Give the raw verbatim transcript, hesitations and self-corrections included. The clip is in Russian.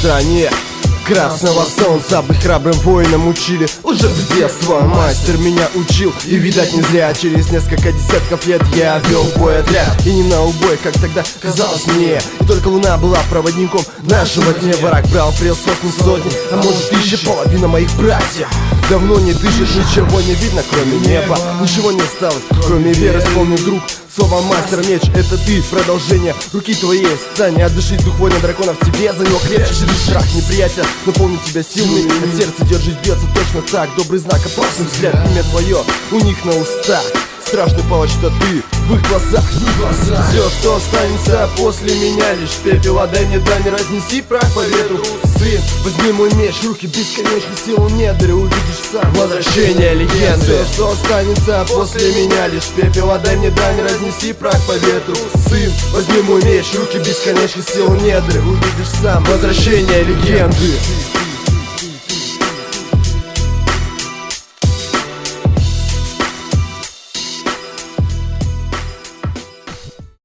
стране красного солнца. Быть храбрым воином учили уже с детства. Мастер меня учил, и видать не зря. Через несколько десятков лет я вел бой отряд. И не на убой, как тогда казалось мне. И только луна была проводником нашего дня. Враг брал превосходство сотни, а может еще половина моих братьев. Давно не дышит, ничего не видно, кроме неба. Ничего не осталось, кроме веры. Вспомнил друг слово мастер меч, это ты, продолжение руки твоей. Стань, отдышись, дух воина дракона в тебе. За него крепче жри страх неприятия, наполнит тебя силой. От сердца держись, бьется точно так. Добрый знак, опасный взгляд, имя твое у них на устах. Страшный палач, что ты в их глазах, все, что останется после меня, лишь пепел. Отдай мне дань, разнеси прах по ветру. Сын, возьми мой меч, руки бесконечной силы недр, увидишь сам возвращение легенды. Все, что останется после меня, лишь пепел. Отдай мне дань, разнеси прах по ветру. Сын, возьми мой меч, руки бесконечной силы недр, увидишь сам возвращение легенды.